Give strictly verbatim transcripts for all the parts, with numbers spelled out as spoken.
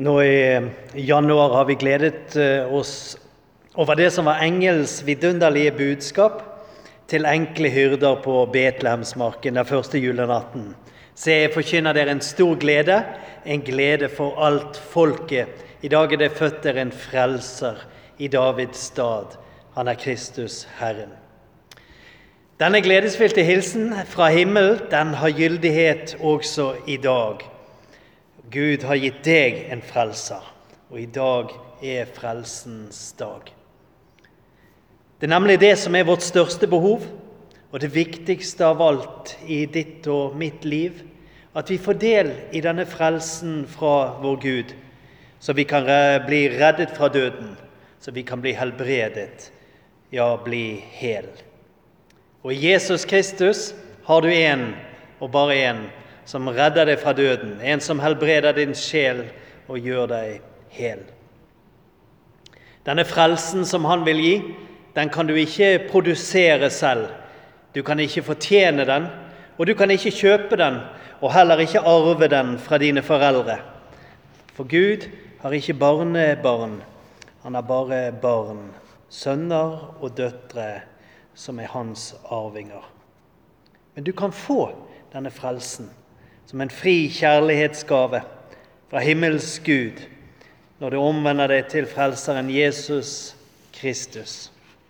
Nå i januar har vi gledet oss over det som var engels vidunderlige budskap til enkle hyrder på Betlehemsmarken den første julenatten. Se, jeg forkynner dere en stor glede, en glede for alt folket. I dag er det født dere en frelser i Davids stad. Han er Kristus Herren. Denne gledesfylte hilsen fra himmel, den har gyldighet også i dag. Gud har gitt deg en frelser, og i dag er frelsens dag. Det er nemlig det som er vårt største behov, og det viktigste av alt i ditt og mitt liv, at vi får del i denne frelsen fra vår Gud, så vi kan bli reddet fra døden, så vi kan bli helbredet, ja, bli hel. Og i Jesus Kristus har du en, og bare en, som redder deg fra døden, en som helbreder din sjel og gjør deg hel. Denne frelsen som han vil gi, den kan du ikke produsere selv. Du kan ikke fortjene den, og du kan ikke kjøpe den, og heller ikke arve den fra dine foreldre. For Gud har ikke barnebarn, han har bare barn, sønner og døtre som er hans arvinger. Men du kan få denne frelsen som en fri kjærlighetsgave fra himmels Gud, når du omvender deg til frelseren Jesus Kristus.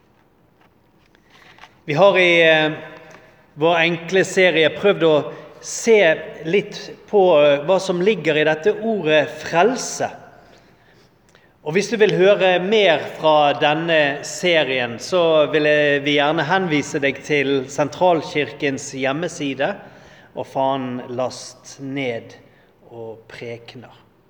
Vi har i eh, vår enkle serie prøvd å se litt på eh, hva som ligger i dette ordet frelse. Og hvis du vil høre mer fra denne serien, så vil vi gjerne henvise deg til Sentralkirkens hjemmeside, og faen last ned og prekner.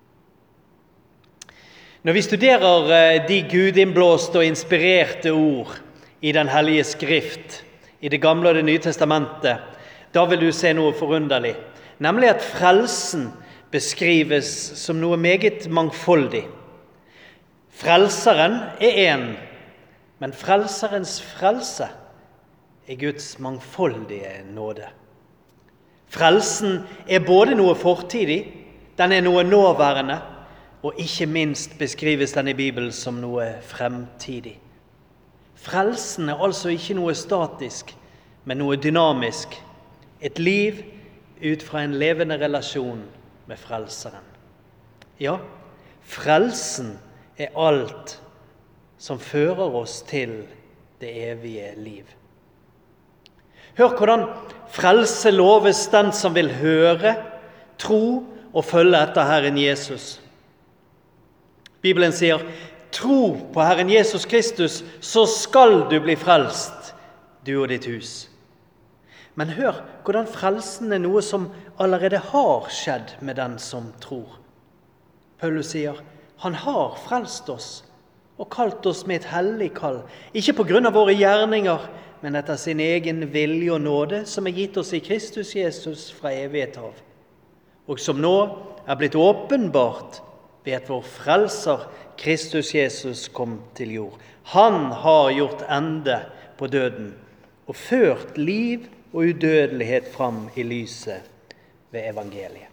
Når vi studerer de gudinnblåste og inspirerte ord i den hellige skrift, i det gamle og det nye testamentet, da vil du se noe forunderlig, nemlig at frelsen beskrives som noe meget mangfoldig. Frelseren er en, men frelserens frelse er Guds mangfoldige nåde. Frelsen er både noe fortidig, den er noe nåværende, og ikke minst beskrives den i Bibelen som noe fremtidig. Frelsen er altså ikke noe statisk, men noe dynamisk. Et liv ut fra en levende relasjon med frelseren. Ja, frelsen er alt som fører oss til det evige liv. Hør hvordan frelse loves den som vil høre, tro og følge etter Herren Jesus. Bibelen sier, tro på Herren Jesus Kristus, så skal du bli frelst, du og ditt hus. Men hør hvordan frelsen er noe som allerede har skjedd med den som tror. Paulus sier, han har frelst oss og kalt oss med et hellig kall, ikke på grunn av våre gjerninger, men etter sin egen vilje og nåde, som er gitt oss i Kristus Jesus fra evighet av, og som nå er blitt åpenbart ved at vår frelser Kristus Jesus kom til jord. Han har gjort ende på døden og ført liv og udødelighet fram i lyset ved evangeliet.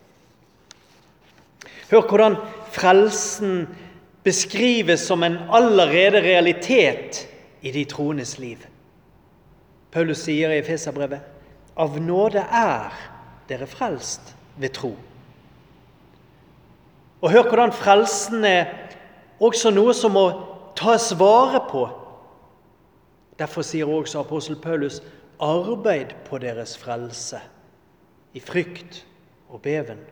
Hør hvordan frelsen beskrives som en allerede realitet i de troendes liv. Paulus sier i Efeserbrevet, av nåde er dere frelst ved tro. Og hør hvordan frelsen er også noe som må tas vare på. Derfor sier også apostel Paulus, arbeid på deres frelse, i frykt og beven.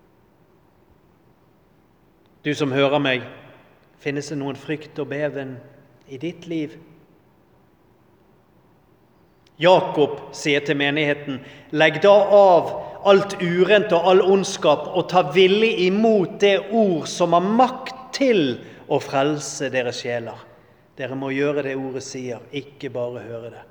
Du som hører meg, finnes det noen frykt og beven i ditt liv? Jakob sier til menigheten, legg da av alt urent og all ondskap og ta villig imot det ord som har makt til å frelse deres sjeler. Dere må gjøre det ordet sier, ikke bare høre det.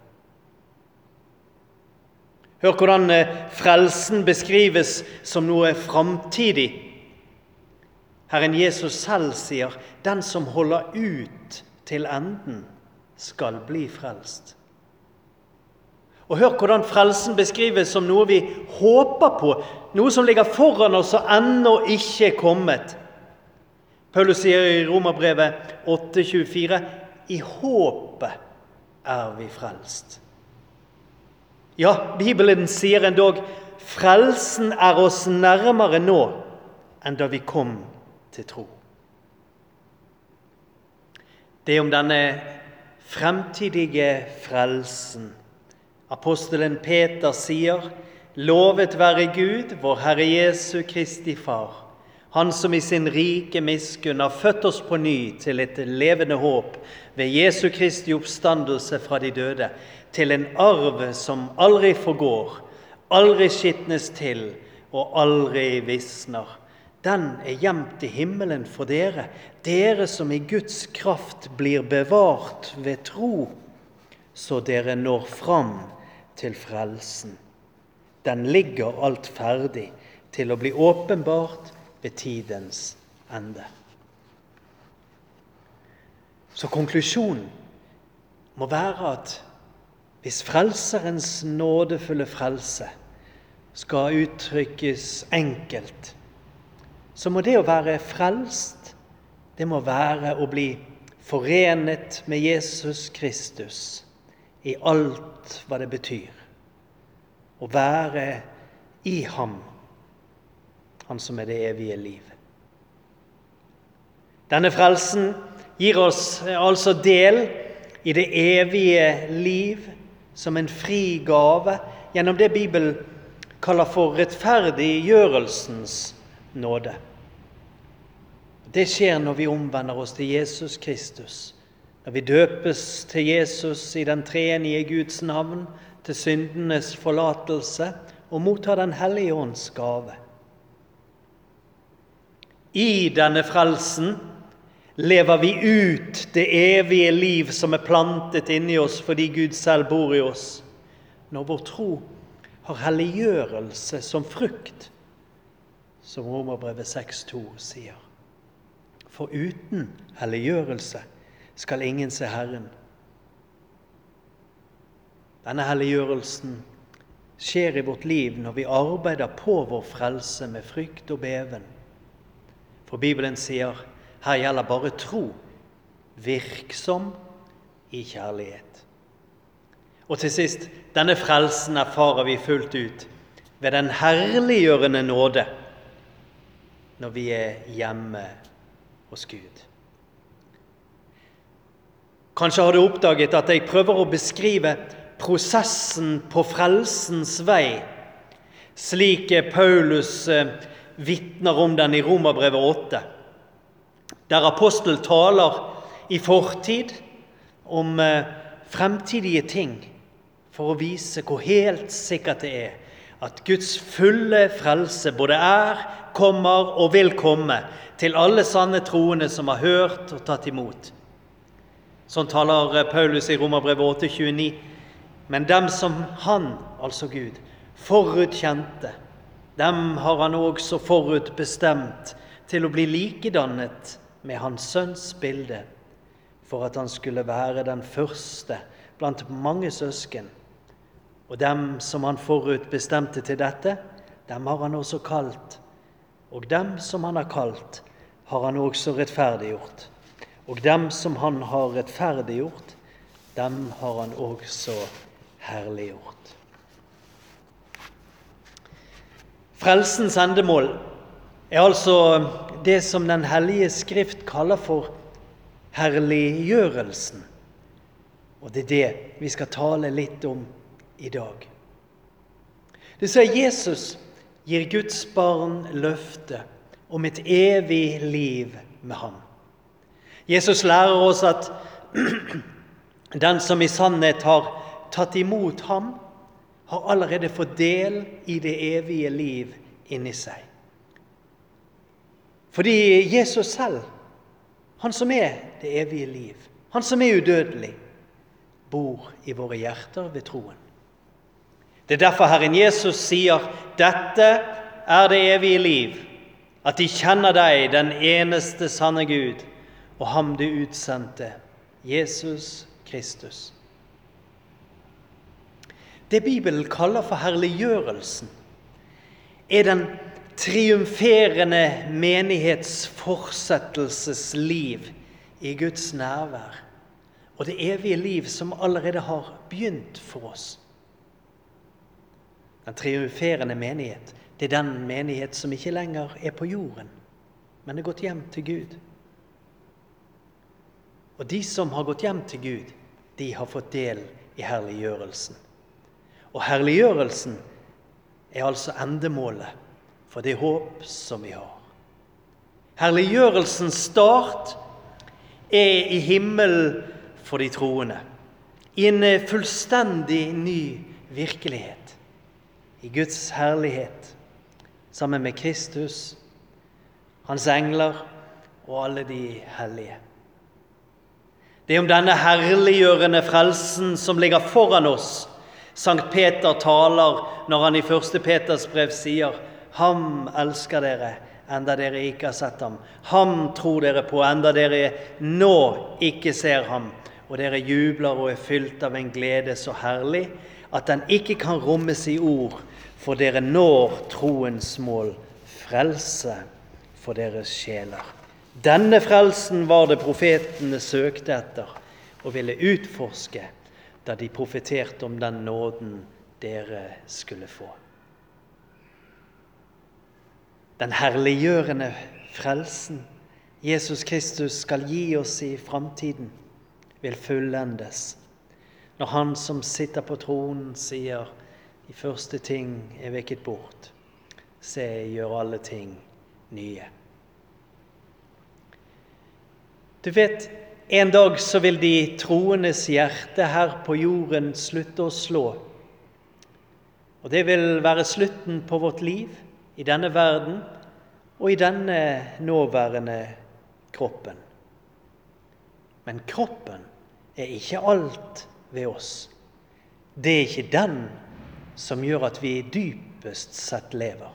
Hør hvordan frelsen beskrives som noe fremtidig. Herren Jesus selv sier, den som holder ut til enden skal bli frelst. Og hør hvordan frelsen beskrives som noe vi håper på, noe som ligger foran oss og ennå ikke er kommet. Paulus sier i Romerbrevet åtte tjuefire, i håpet er vi frelst. Ja, Bibelen sier endog, frelsen er oss nærmere nå enn da vi kom til tro. Det er om denne fremtidige frelsen. Apostelen Peter sier, lovet være Gud, vår Herre Jesu Kristi Far, han som i sin rike miskunn har født oss på ny til et levende håp ved Jesu Kristi oppstandelse fra de døde, til en arv som aldri forgår, aldri skitnes til og aldri visner. Den er gjemt i himmelen for dere, dere som i Guds kraft blir bevart ved tro, så dere når fram til frelsen. Den ligger alt ferdig til å bli åpenbart ved tidens ende. Så konklusjonen må være at hvis frelserens nådefulle frelse skal uttrykkes enkelt, så må det å være frelst, det må være å bli forenet med Jesus Kristus i alt hva det betyr. Å være i ham, han som er det evige liv. Denne frelsen gir oss altså del i det evige liv som en fri gave gjennom det Bibelen kaller for rettferdiggjørelsens nåde. Det skjer når vi omvender oss til Jesus Kristus, når vi døpes til Jesus i den treenige Guds navn, til syndenes forlatelse og mottar den hellige ånds gave. I denne frelsen lever vi ut det evige liv som er plantet inni oss fordi Gud selv bor i oss, når vår tro har helliggjørelse som frukt, som Romerbrevet seks to sier. For uten helliggjørelse skal ingen se Herren. Denne helliggjørelsen skjer i vårt liv når vi arbeider på vår frelse med frykt og beven. For Bibelen sier, her gjelder bare tro, virksom i kjærlighet. Og til sist, denne frelsen erfarer vi fullt ut ved den herliggjørende nåde når vi er hjemme hos Gud. Kanskje har du oppdaget at jeg prøver å beskrive prosessen på frelsens vei, slik Paulus vittner om den i Romerbrevet åtte, der apostel taler i fortid om fremtidige ting for å vise hvor helt sikkert det er at Guds fulle frelse både er, kommer og vil komme til alle sanne troende som har hørt og tatt imot. Sånn taler Paulus i Romerbrevet åtte tjueni, men dem som han, altså Gud, forutkjente, dem har han også forutbestemt til å bli likedannet med hans sønns bilde, for at han skulle være den første blant mange søsken. Og dem som han forutbestemte til dette, dem har han også kalt. Og dem som han har kalt, har han også rettferdiggjort. Og dem som han har rettferdiggjort, dem har han også herliggjort. Frelsens endemål er altså det som den hellige skrift kaller for herliggjørelsen. Og det er det vi skal tale litt om i dag. Det sier Jesus gir Guds barn løfte om et evig liv med ham. Jesus lærer oss at den som i sannhet har tatt imot ham, har allerede fått del i det evige liv inni seg. Fordi Jesus selv, han som er det evige liv, han som er udødelig, bor i våre hjerter ved troen. Det er derfor Herren Jesus sier, dette er det evige liv, at de kjenner deg, den eneste sanne Gud, og ham du utsendte, Jesus Kristus. Det Bibelen kaller for herliggjørelsen, er den triumferende menighetsfortsettelsesliv i Guds nærvær, og det evige liv som allerede har begynt for oss. Den triumferende menighet, det er den menighet som ikke lenger er på jorden, men er gått hjem til Gud. Og de som har gått hjem til Gud, de har fått del i herliggjørelsen. Og herliggjørelsen er altså endemålet for det håp som vi har. Herliggjørelsens start er i himmel for de troende, i en fullstendig ny virkelighet, i Guds herlighet, sammen med Kristus, hans engler og alle de hellige. Det er om denne herliggjørende frelsen som ligger foran oss, Sankt Peter taler når han i første Peters brev sier: «Ham elsker dere, enda dere ikke har sett ham. Ham tror dere på, enda dere nå ikke ser ham. Og dere jubler og er fylt av en glede så herlig, at den ikke kan rommes i ord, for dere når troens mål, frelse for deres sjeler.» Denne frelsen var det profetene søkte etter og ville utforske da de profeterte om den nåden dere skulle få. Den herliggjørende frelsen Jesus Kristus skal gi oss i fremtiden, vil fullendes når han som sitter på tronen sier: «De første ting er vekket bort. Se, jeg gjør alle ting nye.» Du vet, en dag så vil de troendes hjerte her på jorden slutte å slå. Og det vil være slutten på vårt liv i denne verden og i denne nåværende kroppen. Men kroppen er ikke alt ved oss. Det er ikke den som gjør at vi dypest sett lever.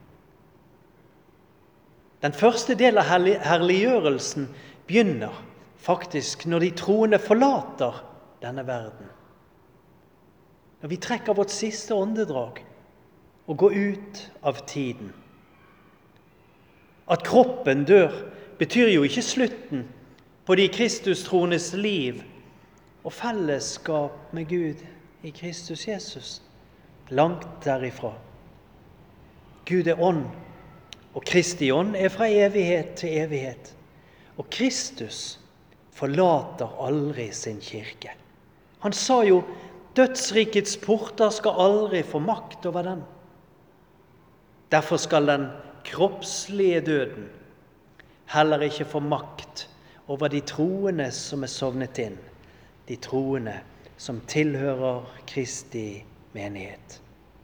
Den første del av herliggjørelsen begynner faktisk når de troende forlater denne verden. Når vi trekker vårt siste åndedrag og går ut av tiden. At kroppen dør betyr jo ikke slutten på de Kristus-troendes liv og fellesskap med Gud i Kristus Jesus. Langt derifra. Gud er ånd, og Kristi ånd er fra evighet til evighet. Og Kristus forlater aldri sin kirke. Han sa jo, dødsrikets porter skal aldri få makt over den. Derfor skal den kroppslige døden heller ikke få makt over de troende som er sovnet inn, de troende som tilhører Kristi menighet.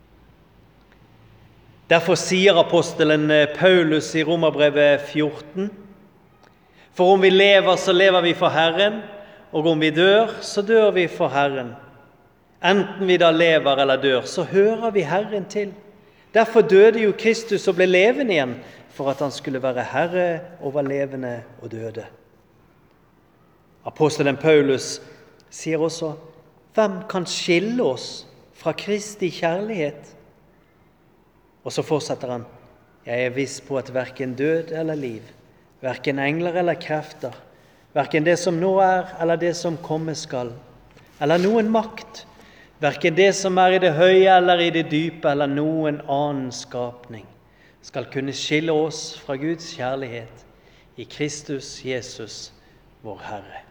Derfor sier apostelen Paulus i Romerbrevet fjorten: «For om vi lever, så lever vi for Herren, og om vi dør, så dør vi for Herren. Enten vi da lever eller dør, så hører vi Herren til. Derfor døde jo Kristus og ble levende igjen, for at han skulle være Herre over levende og døde.» Apostelen Paulus sier også: «Hvem kan skille oss fra Kristi kjærlighet?» Og så fortsetter han: «Jeg er viss på at hverken død eller liv, hverken engler eller krefter, hverken det som nå er eller det som komme skal, eller noen makt, hverken det som er i det høye eller i det dype, eller noen annen skapning, skal kunne skille oss fra Guds kjærlighet i Kristus Jesus, vår Herre.»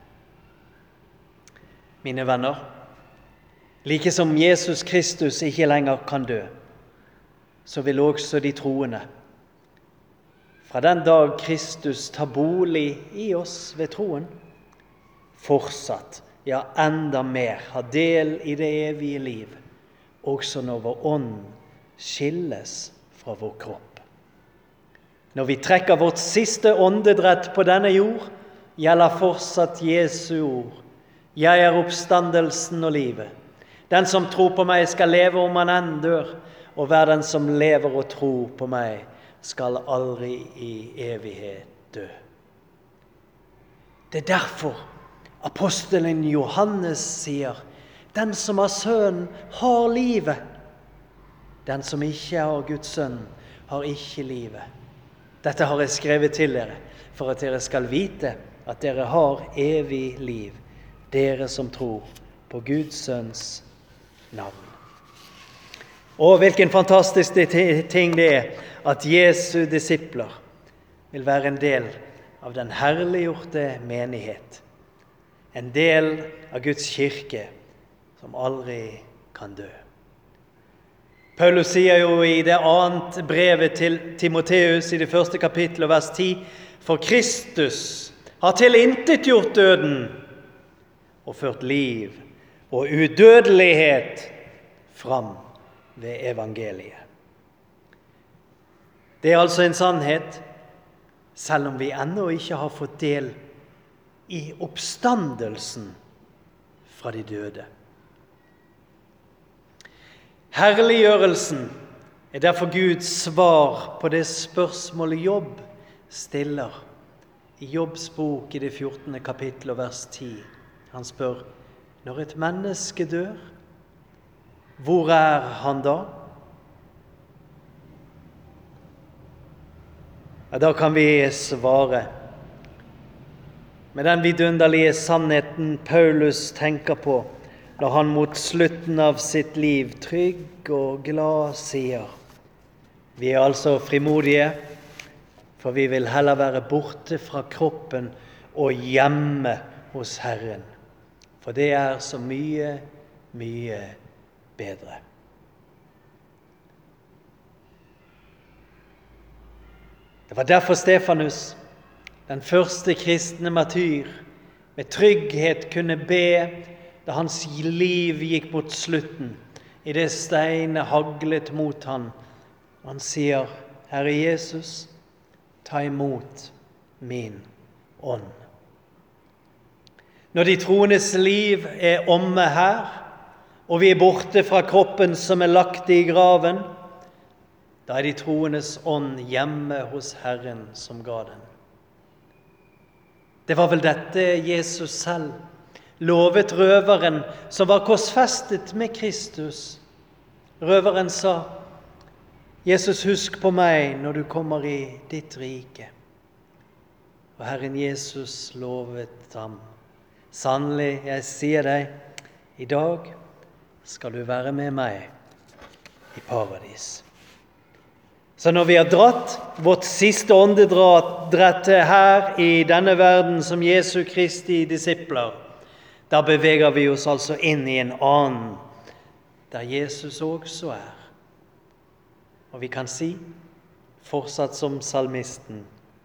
Mine venner, like som Jesus Kristus ikke lenger kan dø, så vil også de troende, fra den dag Kristus tar bolig i oss ved troen, fortsatt, ja enda mer, ha del i det evige liv, også når vår ånd skilles fra vår kropp. Når vi trekker vårt siste åndedrett på denne jord, gjelder fortsatt Jesu ord: «Jeg er oppstandelsen og livet. Den som tror på meg skal leve om han enn dør, og hver den som lever og tror på meg skal aldri i evighet dø.» Det er derfor apostelen Johannes sier: «Den som har sønnen har livet. Den som ikke har Guds sønn har ikke livet. Dette har jeg skrevet til dere, for at dere skal vite at dere har evig liv, dere som tror på Guds sønns navn. Og hvilken fantastisk ting det er at Jesu disipler vil være en del av den herliggjorte menighet. En del av Guds kirke som aldri kan dø. Paulus sier jo i det annet brevet til Timoteus i det første kapittel og vers ti, for Kristus har tilintetgjort døden og ført liv og udødelighet fram ved evangeliet. Det er altså en sannhet, selv om vi ennå ikke har fått del i oppstandelsen fra de døde. Herliggjørelsen er derfor Guds svar på det spørsmålet Jobb stiller i Jobbs bok i det fjortende kapittel og vers ti. Han spør, når et menneske dør, hvor er han da? Ja, da kan vi svare med den vidunderlige sannheten Paulus tenker på når han mot slutten av sitt liv trygg og glad sier, vi er altså frimodige, for vi vil heller være borte fra kroppen og hjemme hos Herren, for det er så mye, mye bedre. Det var derfor Stefanus, den første kristne martyr, med trygghet kunne be da hans liv gikk mot slutten, i det steinet haglet mot han. Han sier, Herre Jesus, ta imot min ånd. Når de troendes liv er omme her, og vi er borte fra kroppen som er lagt i graven, da er de troendes ånd hjemme hos Herren som ga den. Det var vel dette Jesus selv lovet røveren som var korsfestet med Kristus. Røveren sa, Jesus, husk på meg når du kommer i ditt rike. Og Herren Jesus lovet ham, sannelig, jeg sier deg, i dag skal du være med meg i paradis. Så når vi har dratt vårt siste åndedratt her i denne verden som Jesu Kristi disipler, da beveger vi oss altså inn i en annen, der Jesus også er. Og vi kan si, fortsatt som salmisten,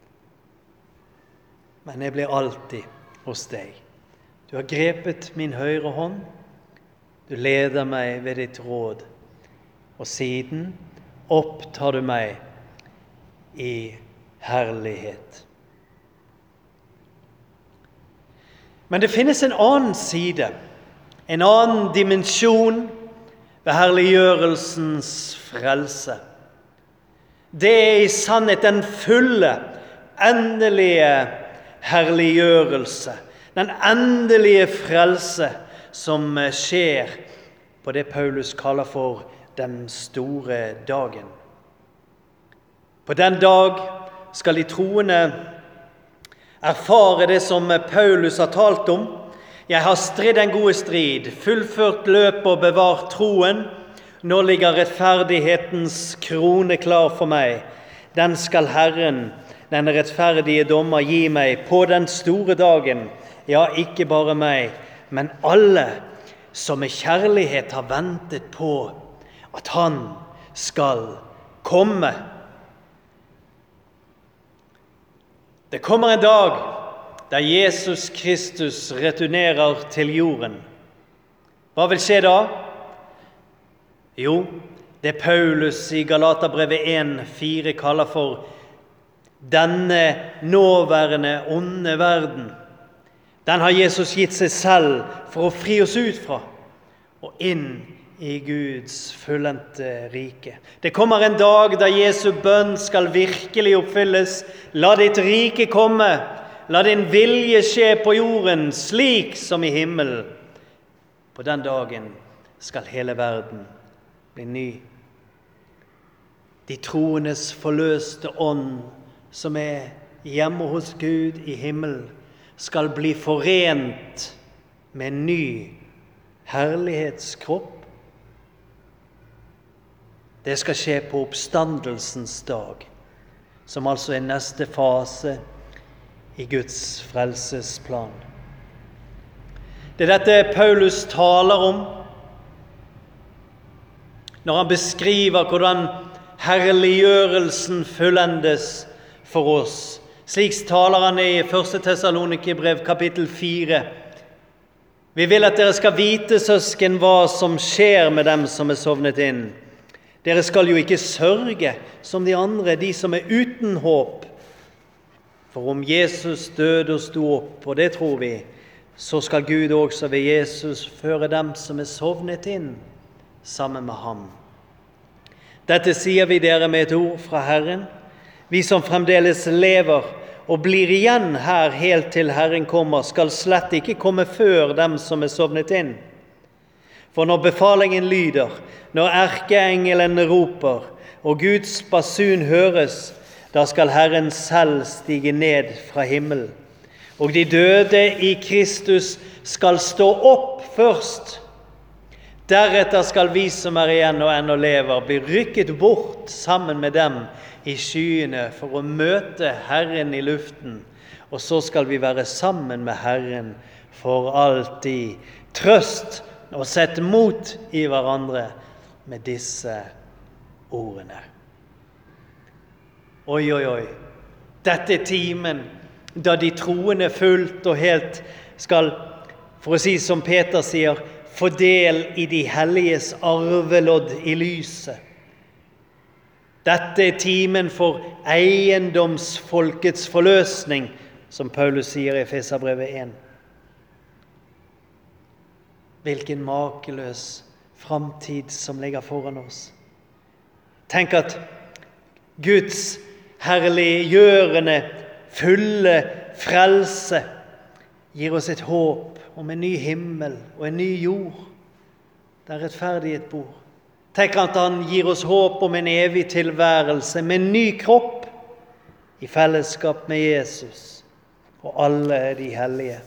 men jeg blir alltid hos deg. Du har grepet min høyre hånd, du leder meg ved ditt råd, og siden opptar du meg i herlighet. Men det finnes en annen side, en annen dimensjon ved herliggjørelsens frelse. Det er i sannhet den fulle, endelige herliggjørelse, den endelige frelse som skjer på det Paulus kaller for den store dagen. På den dag skal de troende erfare det som Paulus har talt om. Jeg har stridd en god strid, fullført løpet og bevart troen. Nå ligger rettferdighetens krone klar for meg. Den skal Herren, den rettferdige dommer, gi meg på den store dagen. Ja, ikke bare meg, men alle som med kjærlighet har ventet på at han skal komme. Det kommer en dag der Jesus Kristus returnerer til jorden. Hva vil skje da? Jo, det Paulus i Galaterbrevet en fire kaller for denne nåværende onde verden. Den har Jesus gitt seg selv for å fri oss ut fra og inn i Guds fullendte rike. Det kommer en dag da Jesu bønn skal virkelig oppfylles. La ditt rike komme, la din vilje skje på jorden, slik som i himmelen. På den dagen skal hele verden bli ny. de troendes forløste ånd, som er hjemme hos Gud i himmelen, skal bli forent med en ny herlighetskropp. Det skal skje på oppstandelsens dag, som altså er neste fase i Guds frelsesplan. Det er dette Paulus taler om når han beskriver hvordan herliggjørelsen fullendes for oss. Slik taler han i første Tessalonikerbrev kapittel fire. Vi vil at dere skal vite, søsken, hva som skjer med dem som er sovnet inn. Dere skal jo ikke sørge som de andre, de som er uten håp. For om Jesus døde og sto opp, og det tror vi, så skal Gud også ved Jesus føre dem som er sovnet inn, sammen med ham. Dette sier vi dere med et ord fra Herren. Vi som fremdeles lever og blir igjen her helt til Herren kommer, skal slett ikke komme før dem som er sovnet inn. For når befalingen lyder, når erkeengelen roper, og Guds basun høres, da skal Herren selv stige ned fra himmelen. Og de døde i Kristus skal stå opp først. Deretter skal vi som er igjen og ennå lever, bli rykket bort sammen med dem i skyene for å møte Herren i luften. Og så skal vi være sammen med Herren for alltid. Trøst og sett mot i hverandre med disse ordene. Oi, oi, oi. Dette er timen da de troende fullt og helt skal, for å si som Peter sier, få del i de helliges arvelodd i lyset. Dette er timen for eiendomsfolkets forløsning, som Paulus sier i Efeserbrevet en. Hvilken makeløs framtid som ligger foran oss. Tenk at Guds herliggjørende, fulle frelse gir oss et håp om en ny himmel og en ny jord, der rettferdighet bor. Tenk at han gir oss håp om en evig tilværelse med en ny kropp i fellesskap med Jesus og alle de hellige.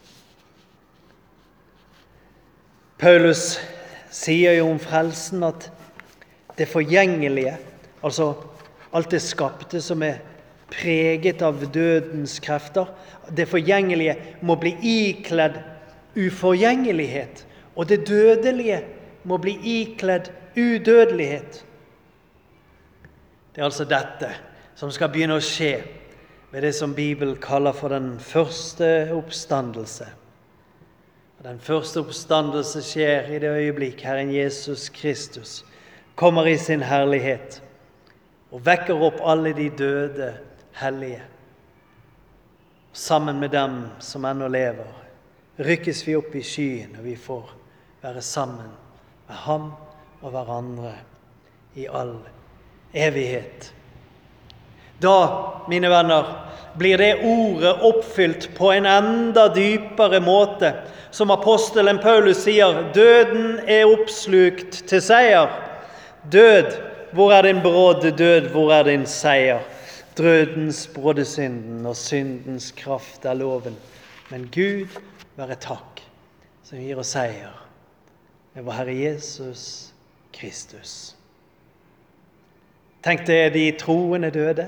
Paulus sier jo om frelsen at det forgjengelige, altså alt det skapte som er preget av dødens krefter, det forgjengelige må bli ikledd uforgjengelighet, og det dødelige må bli ikledd udødelighet. Det er altså dette som skal begynne å skje ved det som Bibelen kaller for den første oppstandelse. Og den første oppstandelse skjer i det øyeblikk Herren Jesus Kristus kommer i sin herlighet og vekker opp alle de døde hellige. Sammen med dem som ennå lever, rykkes vi opp i skyen, og vi får være sammen med ham og hverandre i all evighet. Da, mine venner, blir det ordet oppfylt på en enda dypere måte, som apostelen Paulus sier, døden er oppslukt til seier. Død, hvor er din bråde død, hvor er din seier? Dødens bråde synden og syndens kraft er loven. Men Gud være takk, som gir oss seier med vår Herre Jesus Kristus. Tenk deg de troende døde.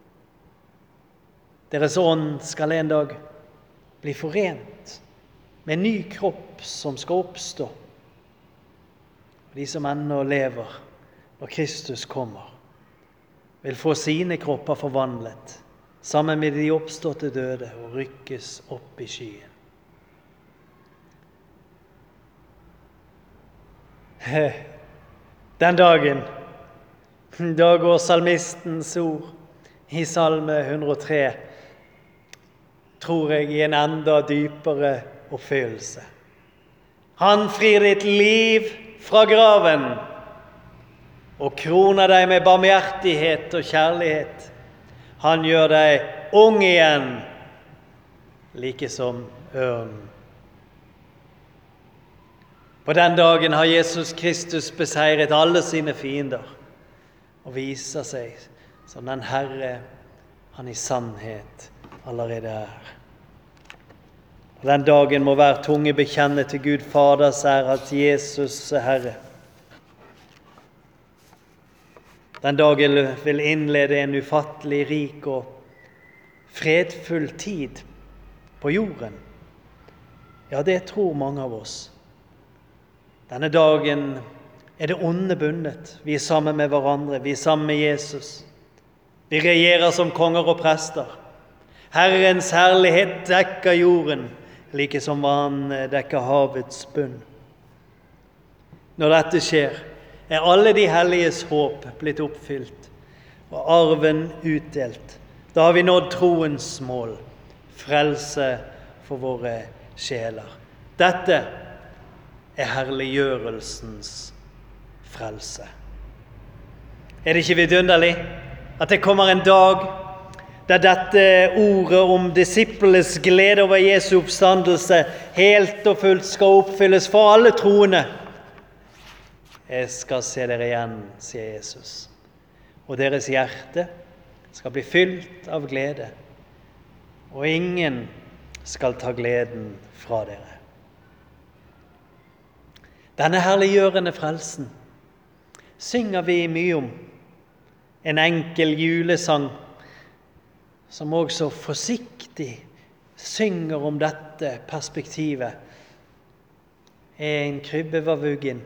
Deres ånd skal en dag bli forent med en ny kropp som skal oppstå. De som ennå lever når Kristus kommer, vil få sine kropper forvandlet, sammen med de oppståtte døde, og rykkes opp i skyen. Den dagen, da går salmistens ord i salme hundre og tre, tror jeg, i en enda dypere oppfyllelse. Han frir ditt liv fra graven, og kroner deg med barmhjertighet og kjærlighet. Han gjør deg ung igjen, like som ørnen. På den dagen har Jesus Kristus beseiret alle sine fiender, og viser seg som den Herre han i sannhet allerede er. Den dagen må hver tunge bekjenne til Gud Faders ære at Jesus er Herre. Den dagen vil innlede en ufattelig rik og fredfull tid på jorden. Ja, det tror mange av oss. Denne dagen er det onde bundet. Vi er sammen med hverandre, vi er sammen med Jesus. Vi regjerer som konger og prester. Herrens herlighet dekker jorden, like som vann dekker havets bunn. Når dette skjer, er alle de helliges håp blitt oppfylt, og arven utdelt. Da har vi nådd troens mål, frelse for våre sjeler. Dette er herliggjørelsens frelse. Er det ikke vidunderlig at det kommer en dag der dette ordet om disiplenes glede over Jesu oppstandelse helt og fullt skal oppfylles for alle troende? Jeg skal se dere igjen, sier Jesus, og deres hjerte skal bli fylt av glede, og ingen skal ta gleden fra dere. Denne herliggjørende frelsen synger vi mye om. En enkel julesang som også forsiktig synger om dette perspektivet. En krybbe var vuggen.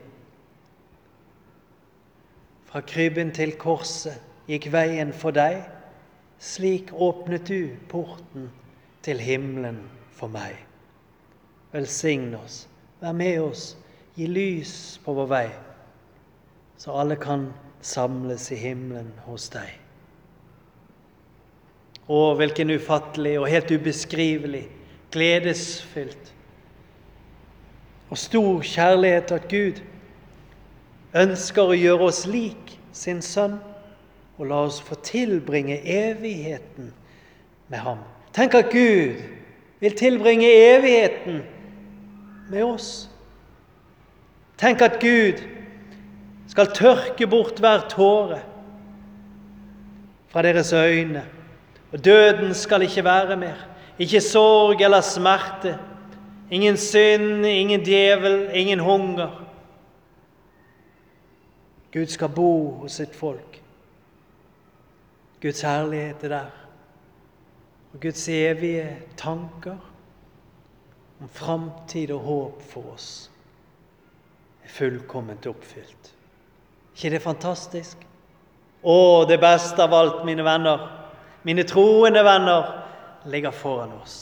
Fra krybben til korset gikk veien for deg. Slik åpnet du porten til himmelen for meg. Velsign oss, vær med oss, gi lys på vår vei, så alle kan samles i himmelen hos deg. Å, hvilken ufattelig og helt ubeskrivelig, gledesfylt og stor kjærlighet at Gud ønsker å gjøre oss lik sin sønn og la oss få tilbringe evigheten med ham. Tenk at Gud vil tilbringe evigheten med oss. Tenk at Gud skal tørke bort hver tåre fra deres øyne, og døden skal ikke være mer. Ikke sorg eller smerte, ingen synd, ingen djevel, ingen hunger. Gud skal bo hos sitt folk. Guds herlighet er der, og Guds evige tanker om framtid og håp for oss er fullkomment oppfylt. Ikke det fantastisk? Å, det beste av alt, mine venner, mine troende venner, ligger foran oss.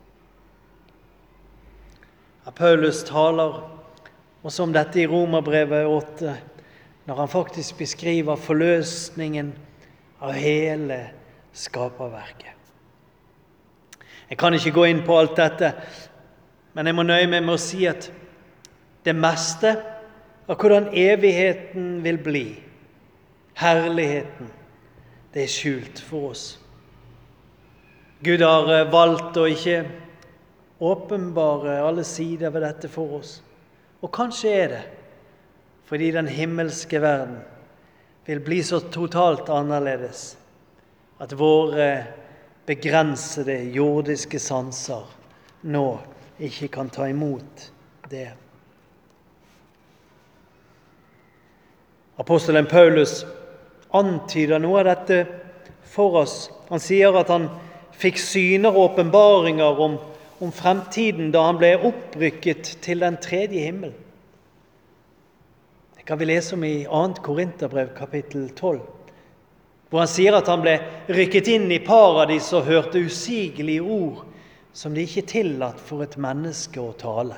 Paulus taler også om dette i Romerbrevet åtte, når han faktisk beskriver forløsningen av hele skaperverket. Jeg kan ikke gå inn på alt dette, men jeg må nøye meg med å si at det meste av hvordan evigheten vil bli, herligheten, det er skjult for oss. Gud har valgt å ikke åpenbare alle sider ved dette for oss. Og kanskje er det fordi den himmelske verden vil bli så totalt annerledes at våre begrensede jordiske sanser nå ikke kan ta imot det. Apostelen Paulus antyder noe av dette for oss. Han sier at han fikk syner og åpenbaringer om, om fremtiden da han ble opprykket til den tredje himmel. Det kan vi lese om i annet Korinterbrev kapittel tolv, hvor han sier at han ble rykket inn i paradis og hørte usigelige ord som det ikke er tillatt for et menneske å tale.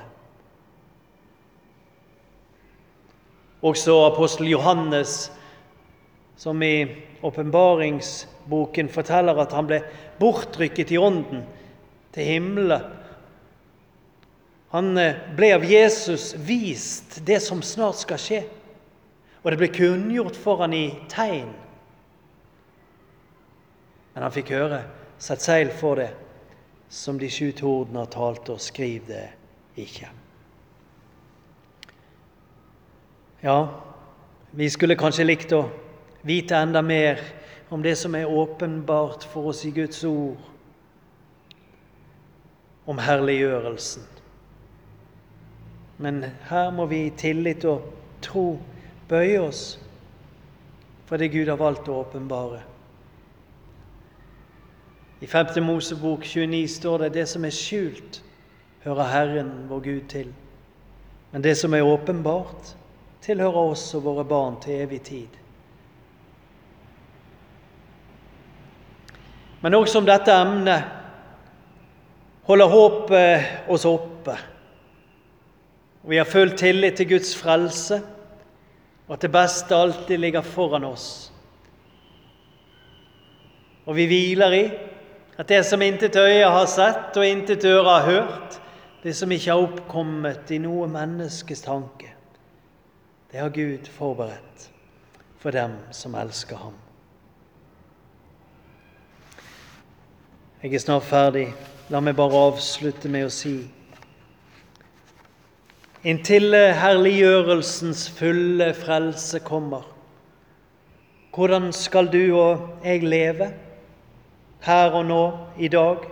Også apostel Johannes, som i åpenbaringsboken forteller at han ble bortrykket i ånden til himmelen. Han ble av Jesus vist det som snart skal skje, og det ble kunngjort for han i tegn. Men han fikk høre, sett seil for det, som de sju tordene har talt, og skriv det ikke. Ja, vi skulle kanskje likt å vite enda mer om det som er åpenbart for oss i Guds ord, om herliggjørelsen. Men her må vi i tillit og tro bøye oss for det Gud har valgt å åpenbare. I femte Mosebok tjueni står det: det som er skjult, hører Herren vår Gud til. Men det som er åpenbart, tilhører oss og våre barn til evig tid. Men også om dette emnet holder håpet oss oppe. Vi har full tillit til Guds frelse, og at det beste alltid ligger foran oss. Og vi hviler i at det som intet øye har sett og intet øre har hørt, det som ikke har oppkommet i noe menneskes tanke, det har Gud forberedt for dem som elsker ham. Jeg er snart ferdig. La meg bare avslutte med å si: inntil herliggjørelsens fulle frelse kommer, hvordan skal du og jeg leve her og nå, i dag?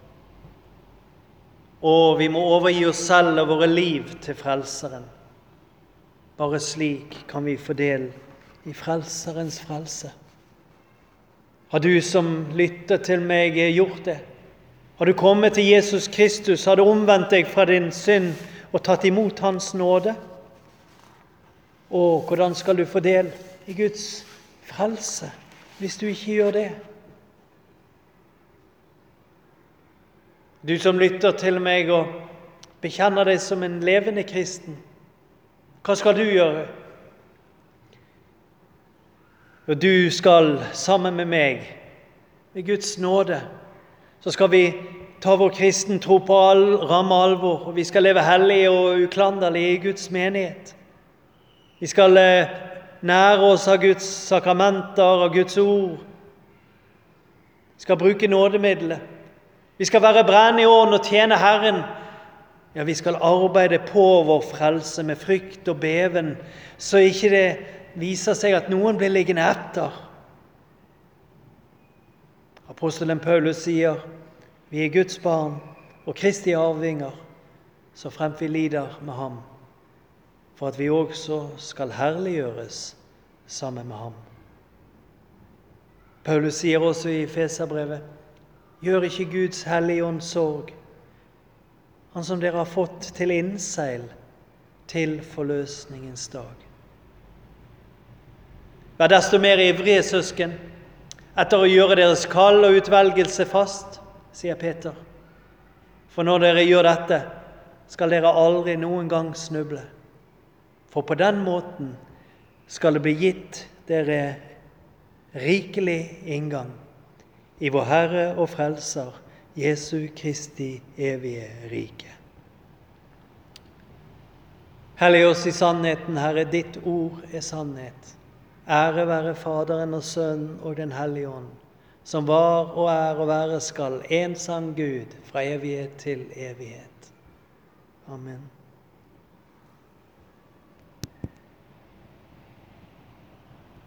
Og vi må overgi oss selv og våre liv til Frelseren. Bare slik kan vi få del i Frelserens frelse. Har du som lytter til meg gjort det? Har du kommet til Jesus Kristus? Har du omvendt deg fra din synd og tatt imot hans nåde? Og hvordan skal du få del i Guds frelse hvis du ikke gjør det? Du som lytter til meg og bekjenner deg som en levende kristen, hva skal du gjøre? Og du skal sammen med meg, med Guds nåde, så skal vi ta vår kristen tro på all, ramme alvor, og vi skal leve hellige og uklanderlige i Guds menighet. Vi skal nære oss av Guds sakramenter, av Guds ord. Vi skal bruke nådemiddelet. Vi skal være brennende i ånden og tjene Herren. Ja, vi skal arbeide på vår frelse med frykt og beven, så ikke det viser seg at noen blir liggende etter. Apostelen Paulus sier: vi er Guds barn og Kristi arvinger, så fremt vi lider med ham, for at vi også skal herliggjøres sammen med ham. Paulus sier også i Efeserbrevet: gjør ikke Guds hellige ånd sorg, han som dere har fått til innseil til forløsningens dag. Vær desto mer ivrige, søsken, etter å gjøre deres kall og utvelgelse fast, sier Peter. For når dere gjør dette, skal dere aldri noen gang snuble. For på den måten skal det bli gitt dere rikelig inngang i vår Herre og Frelser, Jesu Kristi evige rike. Hellig oss i sannheten, Herre, ditt ord er sannhet. Ære være Faderen og Sønnen og den Hellige Ånd, som var og er og være skal, en sann Gud, fra evighet til evighet. Amen.